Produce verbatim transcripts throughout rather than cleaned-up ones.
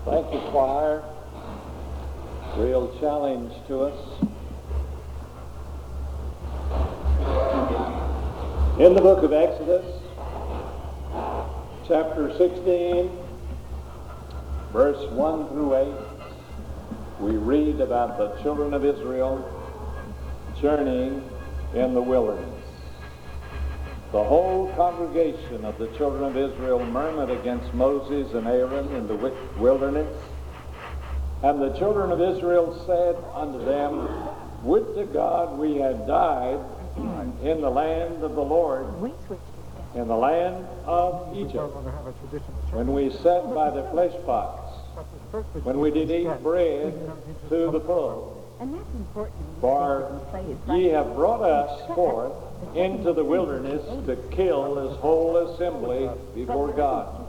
Thank you, choir. Real challenge to us. In the book of Exodus, chapter sixteen, verse one through eight, we read about the children of Israel journeying in the wilderness. The whole congregation of the children of Israel murmured against Moses and Aaron in the wilderness. And the children of Israel said unto them, Would to God we had died in the land of the Lord, in the land of Egypt, when we sat by the flesh pots, when we did eat bread to the full. For ye have brought us forth into the wilderness to kill this whole assembly before God.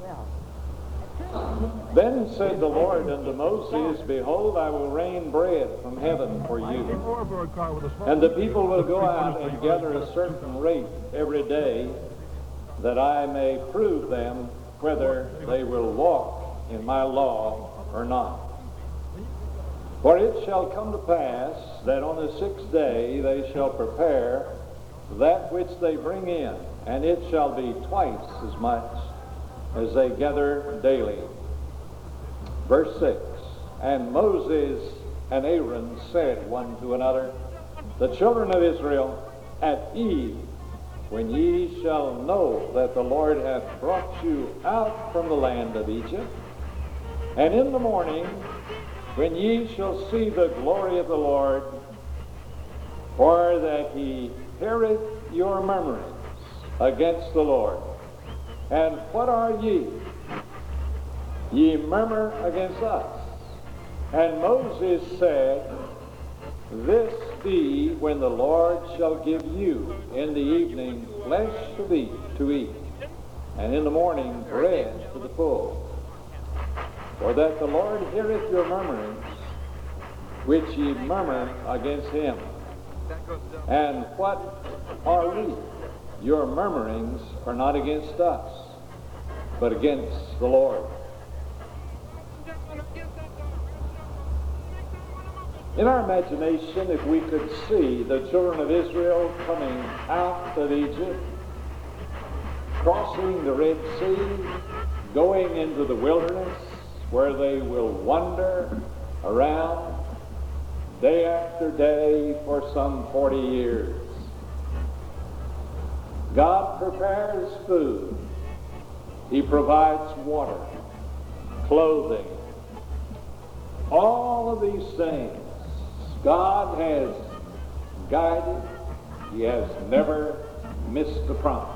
Then said the Lord unto Moses, Behold, I will rain bread from heaven for you, and the people will go out and gather a certain rate every day, that I may prove them whether they will walk in my law or not. For it shall come to pass that on the sixth day they shall prepare that which they bring in, and it shall be twice as much as they gather daily. Verse six, And Moses and Aaron said one to another, The children of Israel, at eve, when ye shall know that the Lord hath brought you out from the land of Egypt, and in the morning, when ye shall see the glory of the Lord, for that he heareth your murmurings against the Lord. And what are ye? Ye murmur against us. And Moses said, This be when the Lord shall give you in the evening flesh to eat, to eat, and in the morning bread to the full. For that the Lord heareth your murmurings, which ye murmur against him. And what are we? Your murmurings are not against us, but against the Lord. In our imagination, if we could see the children of Israel coming out of Egypt, crossing the Red Sea, going into the wilderness, where they will wander around day after day for some forty years. God prepares food. He provides water, clothing. All of these things God has guided. He has never missed a promise.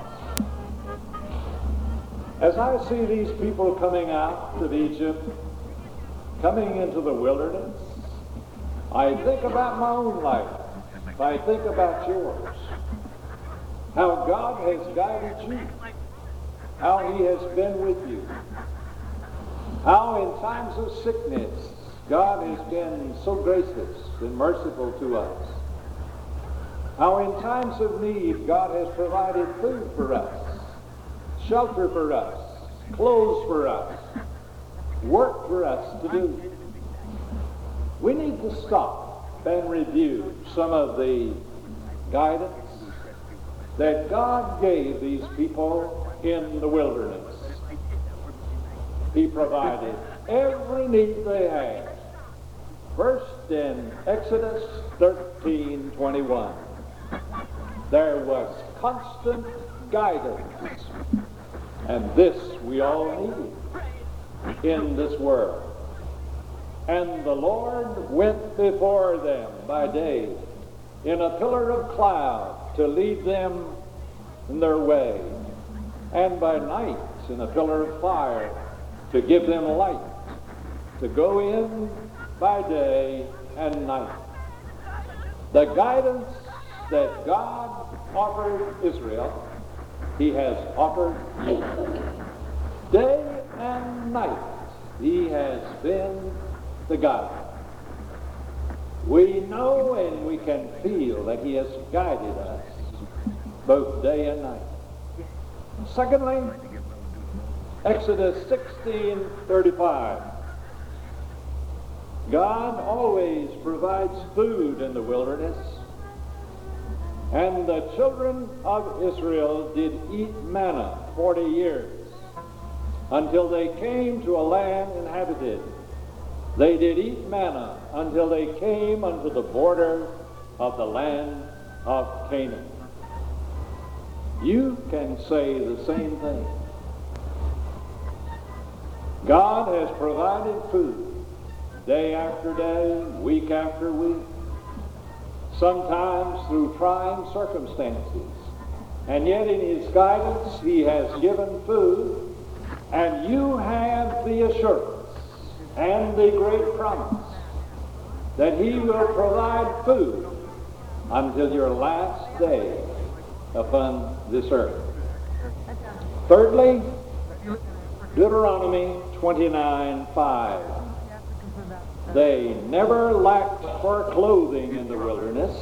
As I see these people coming out of Egypt, coming into the wilderness, I think about my own life. I think about yours. How God has guided you. How he has been with you. How in times of sickness, God has been so gracious and merciful to us. How in times of need, God has provided food for us, shelter for us, clothes for us, work for us to do. We need to stop and review some of the guidance that God gave these people in the wilderness. He provided every need they had. First in Exodus thirteen twenty-one, there was constant guidance. And this we all need in this world. And the Lord went before them by day in a pillar of cloud to lead them in their way, and by night in a pillar of fire to give them light, to go in by day and night. The guidance that God offered Israel, he has offered you. Day and night, he has been the guide. We know and we can feel that he has guided us both day and night. Secondly, Exodus sixteen thirty-five. God always provides food in the wilderness, and the children of Israel did eat manna forty years until they came to a land inhabited. They did eat manna until they came unto the border of the land of Canaan. You can say the same thing. God has provided food day after day, week after week, sometimes through trying circumstances. And yet in his guidance, he has given food, and you have the assurance and the great promise that he will provide food until your last day upon this earth. Thirdly, Deuteronomy twenty-nine five. They never lacked for clothing in the wilderness.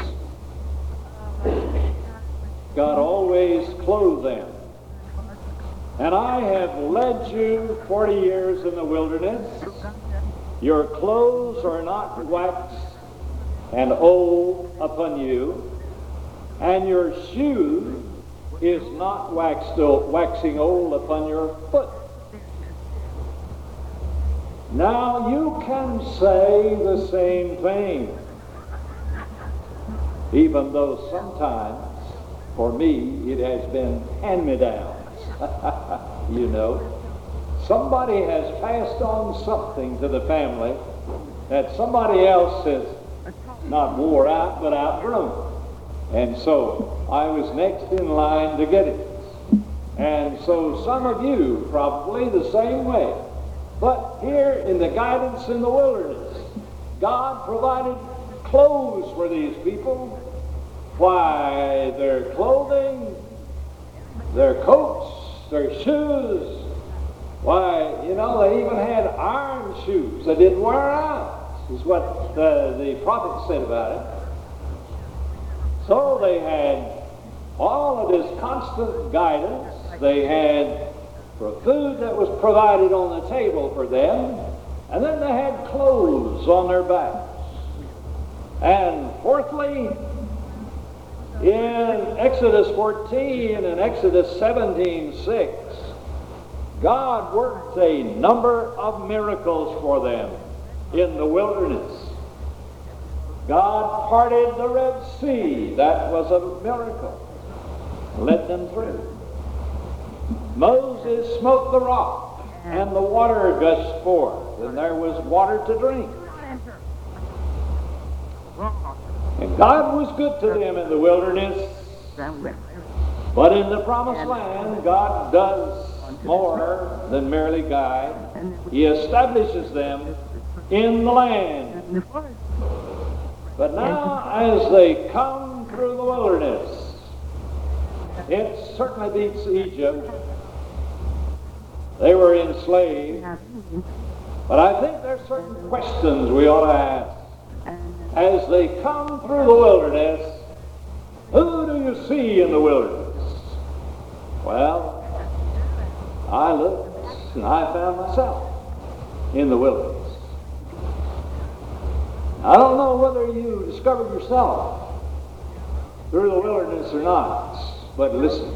God always clothed them. And I have led you forty years in the wilderness. Your clothes are not waxed and old upon you, and your shoe is not waxed old, waxing old upon your foot. Now you can say the same thing, even though sometimes, for me, it has been hand-me-downs. You know, somebody has passed on something to the family that somebody else has not wore out, but outgrown. And so I was next in line to get it. And so some of you probably the same way. But here in the guidance in the wilderness, God provided clothes for these people. Why, their clothing, their coats, their shoes. Why, you know, they even had iron shoes that didn't wear out, is what the, the prophet said about it. So they had all of this constant guidance. They had for food that was provided on the table for them, and then they had clothes on their backs. And fourthly, in Exodus fourteen and Exodus seventeen six, God worked a number of miracles for them in the wilderness. God parted the Red Sea. That was a miracle. Led them through. Moses smote the rock, and the water gushed forth, and there was water to drink. And God was good to them in the wilderness. But in the promised land, God does more than merely guide. He establishes them in the land. But now, as they come through the wilderness, it certainly beats Egypt. They were enslaved. But I think there's certain questions we ought to ask. As they come through the wilderness, who do you see in the wilderness? Well, I looked and I found myself in the wilderness. I don't know whether you discovered yourself through the wilderness or not, but listen.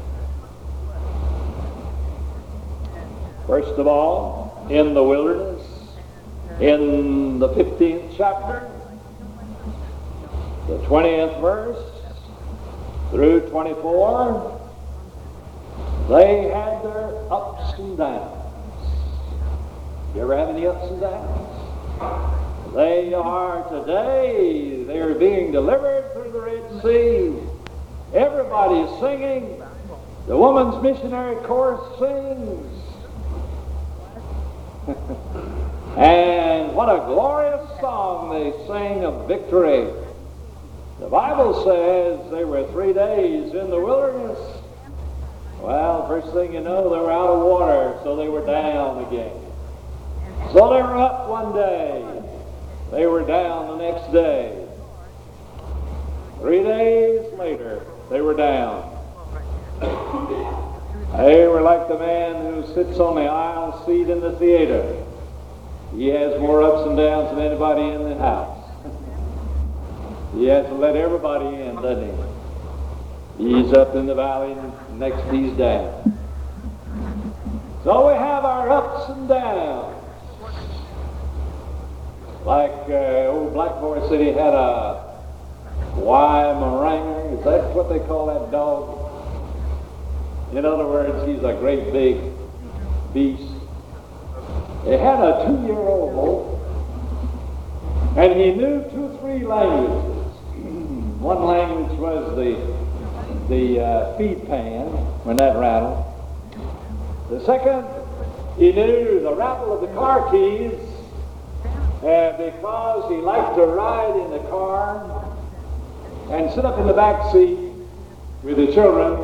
First of all, in the wilderness, in the fifteenth chapter, the twentieth verse through twenty-four, they had their ups and downs. You ever have any ups and downs? They are today, they are being delivered through the Red Sea. Everybody is singing. The Woman's Missionary Chorus sings. And what a glorious song they sing of victory. The Bible says they were three days in the wilderness. Well, first thing you know, they were out of water, so they were down again. So they were up one day. They were down the next day. Three days later, they were down. They were like the man who sits on the aisle seat in the theater. He has more ups and downs than anybody in the house. He has to let everybody in, doesn't he? He's up in the valley, and next he's down. So we have our ups and downs. Like uh, old Black Boy said he had a Weimaraner. Is that what they call that dog? In other words, he's a great big beast. He had a two-year-old, and he knew two or three languages. One language was the the uh, feed pan, when that rattled. The second, he knew the rattle of the car keys, uh, because he liked to ride in the car and sit up in the back seat with the children,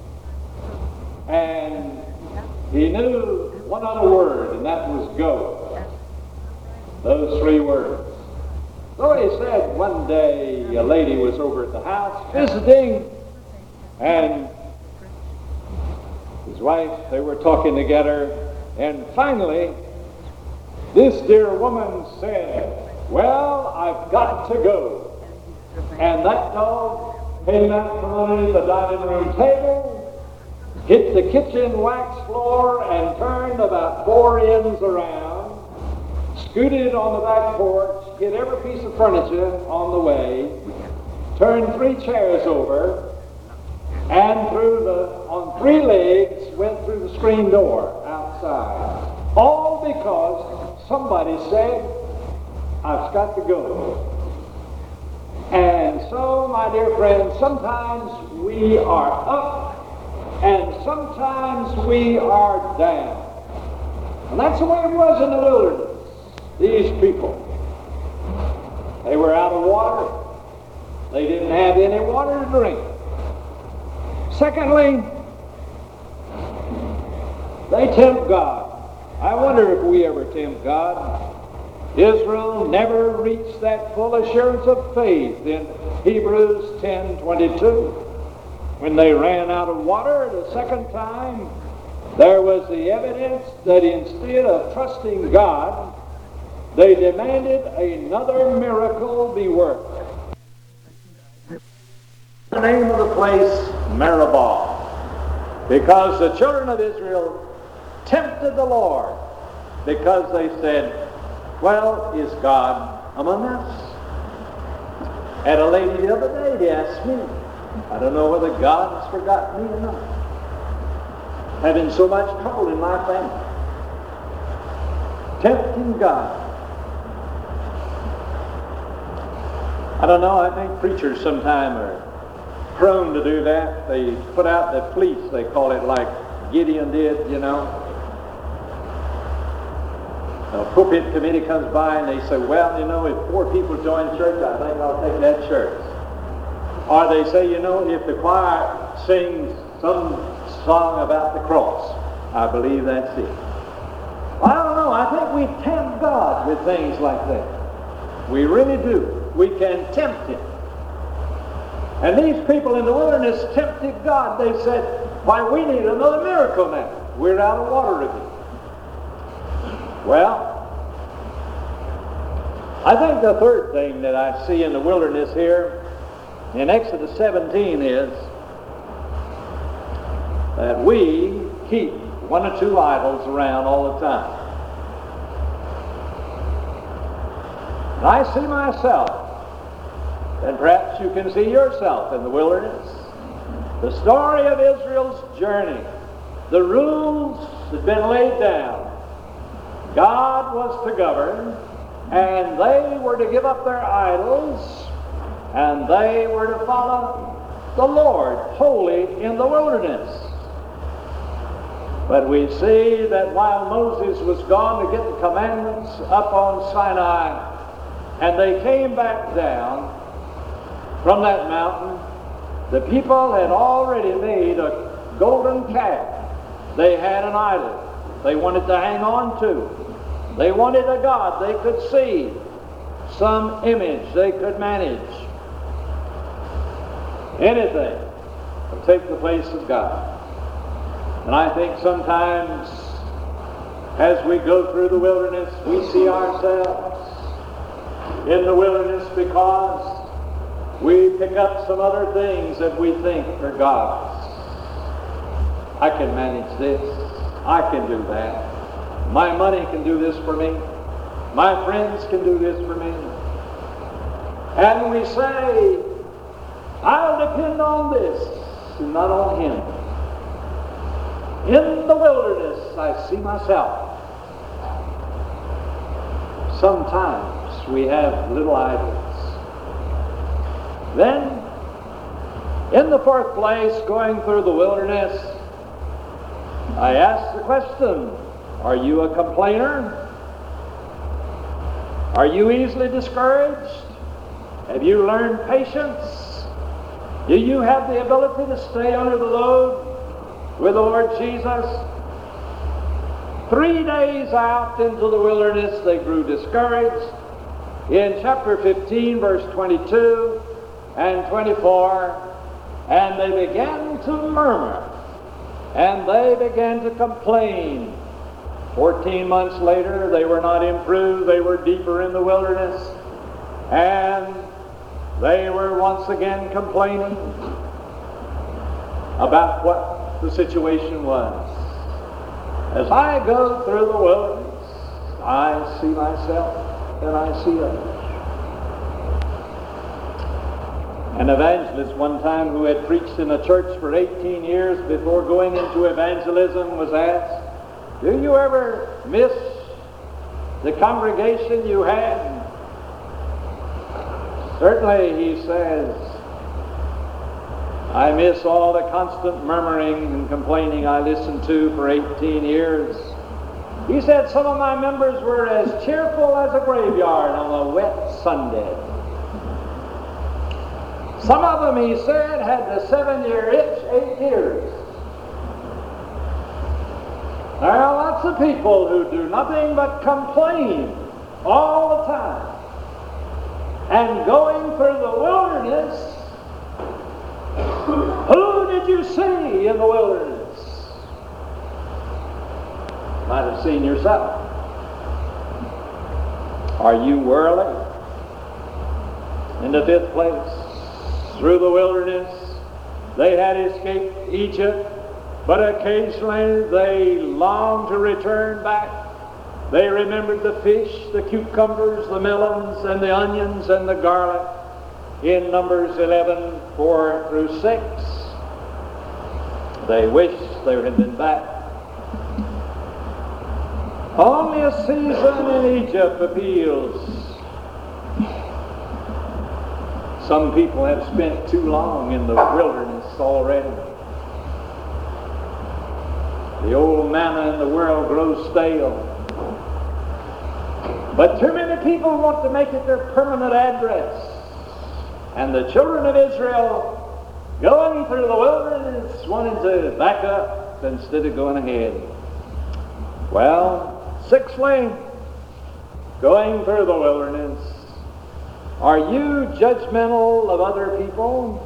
and he knew one other word, and that was go. Those three words. So he said one day a lady was over at the house visiting, and his wife, they were talking together, and finally this dear woman said, "Well, I've got to go." And that dog came out from underneath the dining room table, hit the kitchen wax floor, and turned about four ends around, scooted on the back porch, hit every piece of furniture on the way, turned three chairs over, and through the on three legs went through the screen door outside. All because somebody said, "I've got to go." And so, my dear friends, sometimes we are up and sometimes we are down. And that's the way it was in the wilderness. These people, they were out of water. They didn't have any water to drink. Secondly, they tempt God. I wonder if we ever tempt God. Israel never reached that full assurance of faith in Hebrews ten twenty-two. When they ran out of water the second time, there was the evidence that instead of trusting God, they demanded another miracle be worked. The name of the place, Meribah, because the children of Israel tempted the Lord, because they said, "Well, is God among us?" Had a lady the other day asked me, I don't know whether God has forgotten me or not. Having so much trouble in my family. Tempting God. I don't know, I think preachers sometimes are prone to do that. They put out the fleece, they call it, like Gideon did, you know. A pulpit committee comes by and they say, "Well, you know, if four people join church, I think I'll take that church." Or they say, "You know, if the choir sings some song about the cross, I believe that's it." I don't know. I think we tempt God with things like that. We really do. We can tempt Him. And these people in the wilderness tempted God. They said, "Why, we need another miracle now. We're out of water again." Well, I think the third thing that I see in the wilderness here in Exodus seventeen is that we keep one or two idols around all the time. And I see myself, and perhaps you can see yourself in the wilderness, the story of Israel's journey, the rules had been laid down. God was to govern, and they were to give up their idols, and they were to follow the Lord wholly in the wilderness. But we see that while Moses was gone to get the commandments up on Sinai, and they came back down from that mountain, the people had already made a golden calf. They had an idol they wanted to hang on to. They wanted a God they could see, some image they could manage. Anything to take the place of God. And I think sometimes As we go through the wilderness, we see ourselves in the wilderness because we pick up some other things that we think are God's. I can manage this. I can do that. My money can do this for me. My friends can do this for me. And we say, I'll depend on this and not on him. In the wilderness, I see myself. Sometimes we have little idols. Then, in the fourth place, going through the wilderness, I ask the question, are you a complainer? Are you easily discouraged? Have you learned patience? Do you have the ability to stay under the load with the Lord Jesus? Three days out into the wilderness, they grew discouraged. In chapter fifteen, verse twenty-two and twenty-four, and they began to murmur, and they began to complain. Fourteen months later, they were not improved. They were deeper in the wilderness, and they were once again complaining about what the situation was. As I go through the wilderness, I see myself and I see others. An evangelist one time who had preached in a church for eighteen years before going into evangelism was asked, do you ever miss the congregation you had? Certainly, he says, I miss all the constant murmuring and complaining I listened to for eighteen years. He said some of my members were as cheerful as a graveyard on a wet Sunday. Some of them, he said, had the seven-year itch eight years. There are lots of people who do nothing but complain all the time. And going through the wilderness, who did you see in the wilderness? Might have seen yourself. Are you worldly? In the fifth place, through the wilderness, they had escaped Egypt, but occasionally they longed to return back. They remembered the fish, the cucumbers, the melons, and the onions, and the garlic in Numbers eleven, four through six. They wished they had been back. Only a season in Egypt appeals. Some people have spent too long in the wilderness already. The old manna in the world grows stale. But too many people want to make it their permanent address. And the children of Israel, going through the wilderness, wanted to back up instead of going ahead. Well, sixthly, going through the wilderness, are you judgmental of other people?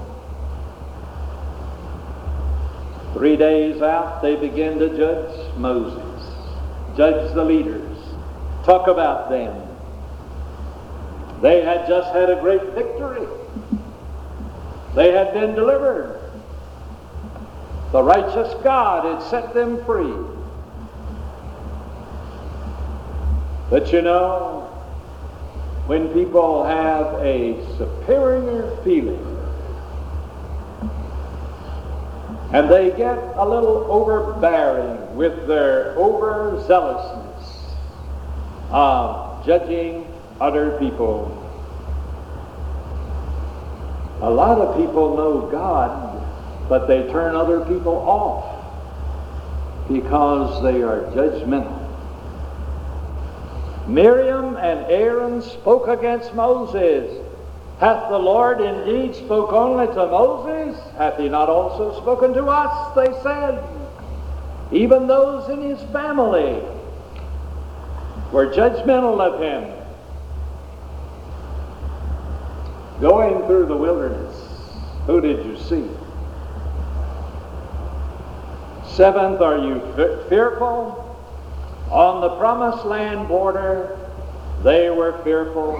Three days out, they begin to judge Moses, judge the leaders, talk about them. They had just had a great victory. They had been delivered. The righteous God had set them free. But you know, when people have a superior feeling and they get a little overbearing with their overzealousness of judging other people. A lot of people know God, but they turn other people off because they are judgmental. Miriam and Aaron spoke against Moses. Hath the Lord indeed spoke only to Moses? Hath he not also spoken to us? They said. Even those in his family were judgmental of him. Going through the wilderness, who did you see? Seventh, are you fearful? On the promised land border, they were fearful.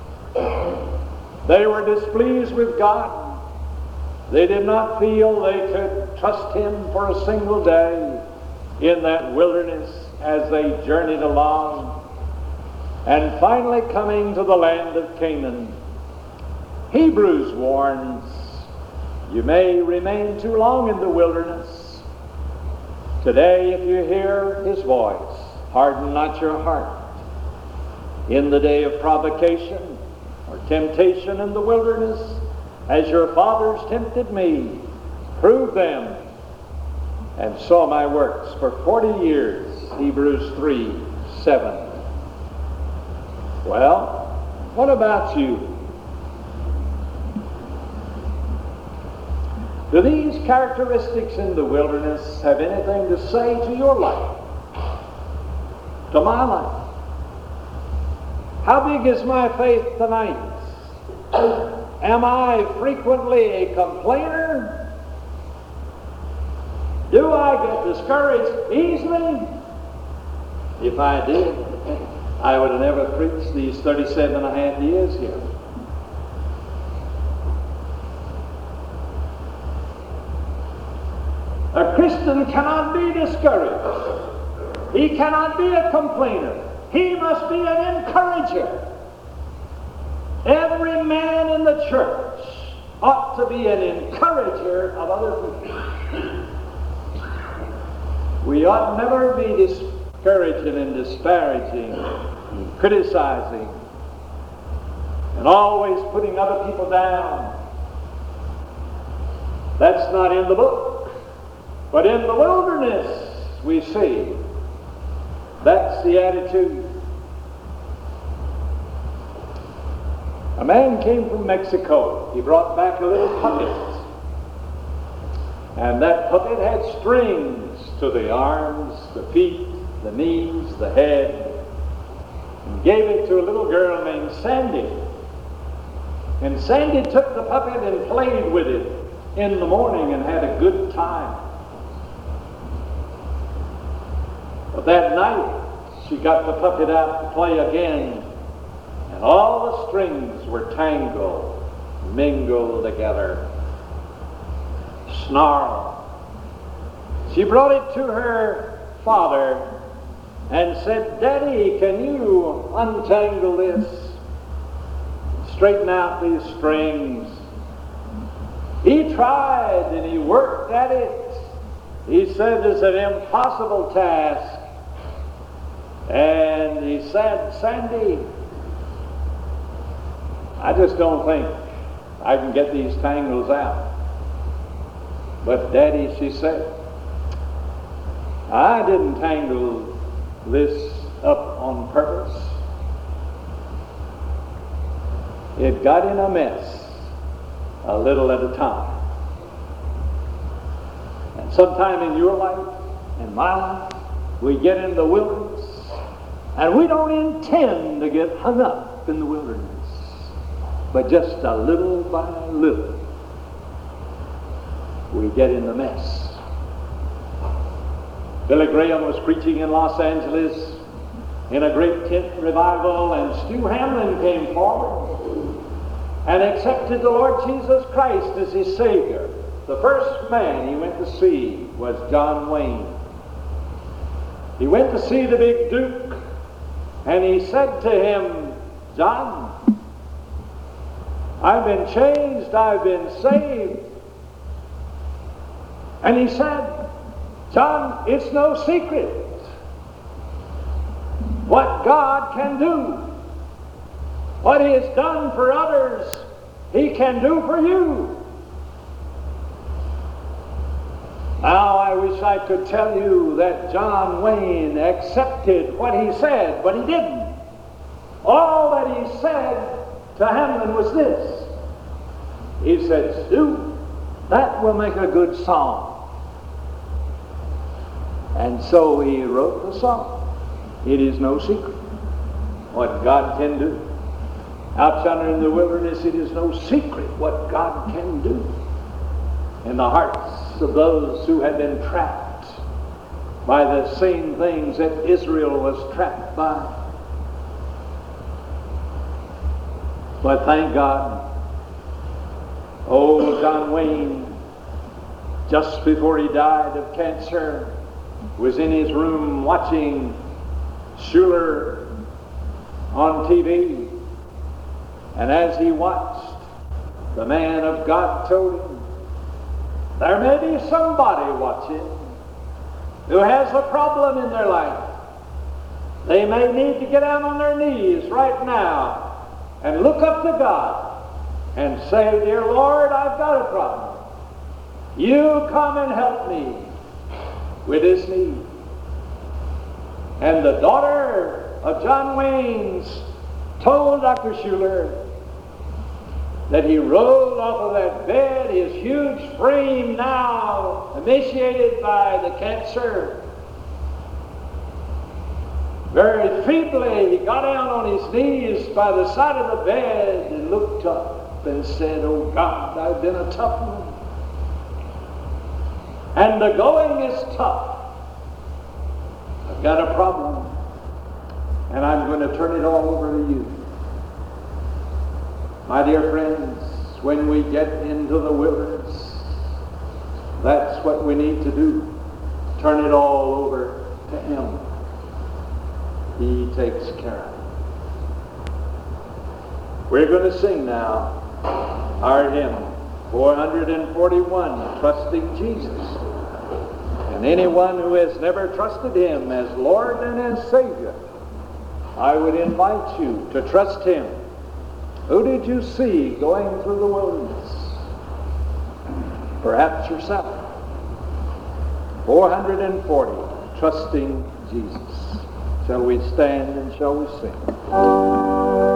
They were displeased with God. They did not feel they could trust Him for a single day in that wilderness as they journeyed along. And finally coming to the land of Canaan, Hebrews warns, you may remain too long in the wilderness. Today, if you hear His voice, harden not your heart. In the day of provocation or temptation in the wilderness, as your fathers tempted me, prove them, and saw my works for forty years, Hebrews three, seven. Well, what about you? Do these characteristics in the wilderness have anything to say to your life? To my life? How big is my faith tonight? Am I frequently a complainer? Do I get discouraged easily? If I did, I would have never preached these thirty-seven and a half years here. A Christian cannot be discouraged. He cannot be a complainer. He must be an encourager. Every man in the church ought to be an encourager of other people. We ought never be discouraging and disparaging and criticizing and always putting other people down. That's not in the book. But in the wilderness, we see that's the attitude. A man came from Mexico. He brought back a little puppet. And that puppet had strings to the arms, the feet, the knees, the head. And gave it to a little girl named Sandy. And Sandy took the puppet and played with it in the morning and had a good time. But that night, she got the puppet out to play again, and all the strings were tangled, mingled together, snarled. She brought it to her father and said, Daddy, can you untangle this, straighten out these strings? He tried and he worked at it. He said it's an impossible task. And he said, Sandy, I just don't think I can get these tangles out. But Daddy, she said, I didn't tangle this up on purpose. It got in a mess a little at a time. And sometime in your life, in my life, we get in the wilderness, and we don't intend to get hung up in the wilderness, but just a little by little, we get in the mess. Billy Graham was preaching in Los Angeles in a great tent revival, and Stu Hamlin came forward and accepted the Lord Jesus Christ as his Savior. The first man he went to see was John Wayne. He went to see the big Duke, and he said to him, John, I've been changed, I've been saved. And he said, John, it's no secret what God can do. What He has done for others, He can do for you. Now, I wish I could tell you that John Wayne accepted what he said, but he didn't. All that he said to Hamlin was this. He said, Stu, that will make a good song. And so he wrote the song. It is no secret what God can do. Out yonder in the wilderness, it is no secret what God can do in the hearts of those who have been trapped by the same things that Israel was trapped by. But thank God, old John Wayne, just before he died of cancer, was in his room watching Schuller on T V. And as he watched, the man of God told him, there may be somebody watching who has a problem in their life. They may need to get down on their knees right now and look up to God and say, dear Lord, I've got a problem. You come and help me with this need. And the daughter of John Wayne's told Doctor Schuller that he rolled off of that bed, his huge frame now emaciated by the cancer. Very feebly, he got down on his knees by the side of the bed and looked up and said, oh God, I've been a tough one. And the going is tough. I've got a problem, and I'm going to turn it all over to you. My dear friends, when we get into the wilderness, that's what we need to do. Turn it all over to Him. He takes care of it. We're going to sing now our hymn, four forty-one, Trusting Jesus. And anyone who has never trusted Him as Lord and as Savior, I would invite you to trust Him. Who did you see going through the wilderness? Perhaps yourself. four forty, Trusting Jesus. Shall we stand and shall we sing?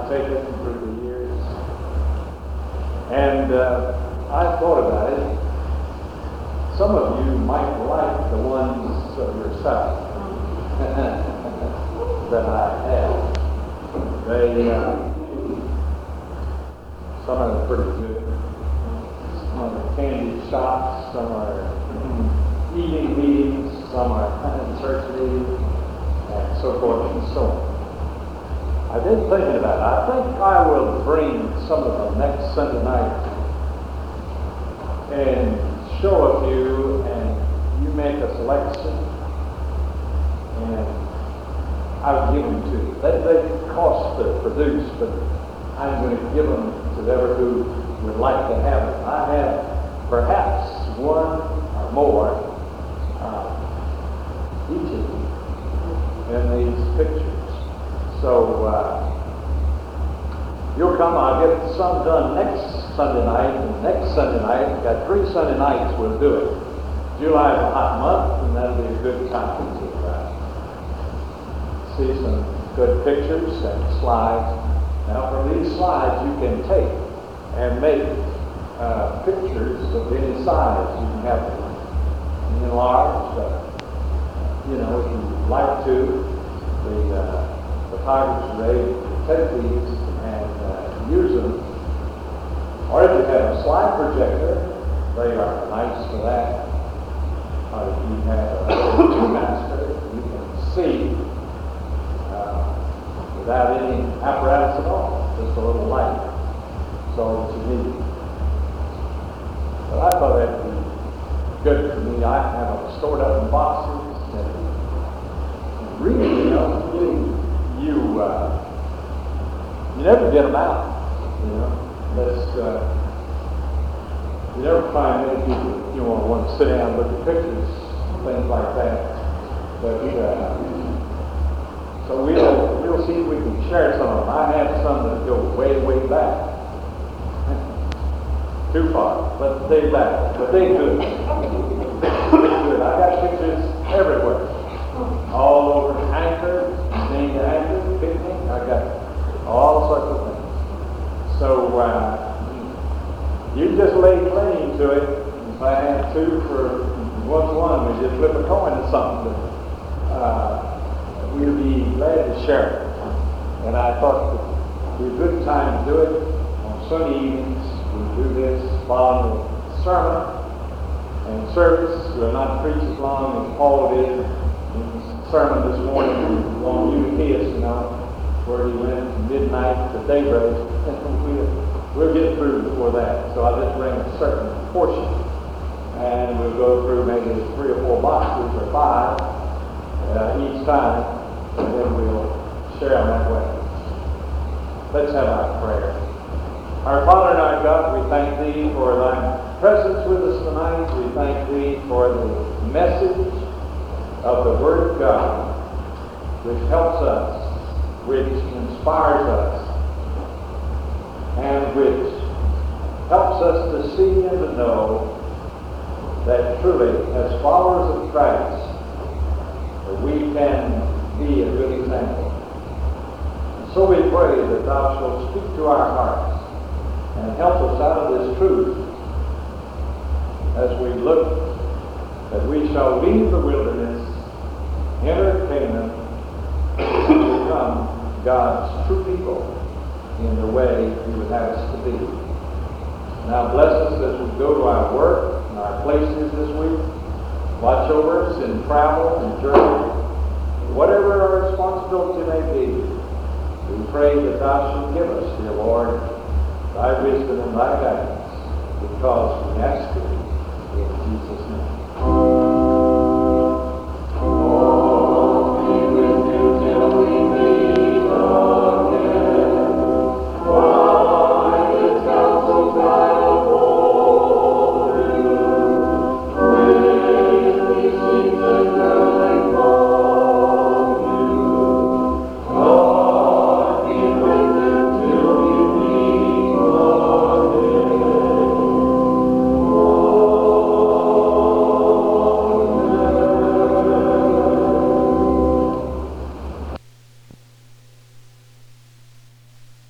I've taken through the years. And uh, I thought about it. Some of you might like the ones of yourself that I have. They, uh, some of them are pretty good. Some are candy shops, some are eating meetings, some are church meetings, and so forth and so on. I've been thinking about it. I think I will bring some of them next Sunday night and show a few, and you make a selection, and I'll give them to you. They, they cost to produce, but I'm going to give them to whoever who would like to have them. I have perhaps one or more uh, each of them in these pictures. So uh, you'll come. I'll get some done next Sunday night, and next Sunday night, we've got three Sunday nights we'll do it. July is a hot month, and that'll be a good time to uh, see some good pictures and slides. Now, from these slides, you can take and make uh, pictures of any size. You can have them enlarged, uh, you know, if you like to. The uh, photographers are able to take these and uh, use them. Or if you have a slide projector, they are nice for that. Or if you have a Viewmaster, you can see uh, without any apparatus at all, just a little light. That's all that you need. But I thought that'd be good for me. I have them stored up in boxes, and, and really, you know, you, you, uh, you never get them out, you know. Unless, uh, you never find many people you want to want to sit down and look at pictures, things like that. But uh, so we'll we'll see if we can share some of them. I have some that go way way back, too far, but they back, but they good. They good. I got pictures everywhere, all over Anchor, named Anchor, picnic. I got all sorts of things. So uh, you just lay claim to it. If I had two for what's one, we just flip a coin or something. But, uh, we'd be glad to share it. And I thought it would be a good time to do it on Sunday evenings. We do this following the sermon and service. We'll not preach as long as Paul did in his sermon this morning on Eutychus, you know, where he went from midnight to daybreak. we'll, we'll get through before that. So I'll just bring a certain portion, and we'll go through maybe three or four boxes or five uh, each time, and then we'll share them that way. Let's have our prayer. Our Father and our God, we thank Thee for Thy presence with us tonight. We thank Thee for the message of the Word of God, which helps us, which inspires us, and which helps us to see and to know that truly, as followers of Christ, that we can be a good example. And so we pray that Thou shalt speak to our hearts and help us out of this truth as we look that we shall leave the wilderness, enter Canaan, and become God's true people in the way He would have us to be. Now bless us as we go to our work and our places this week. Watch over us in travel and journey. Whatever our responsibility may be, we pray that Thou shalt give us, dear Lord, Thy wisdom and Thy guidance, because we ask it in Jesus'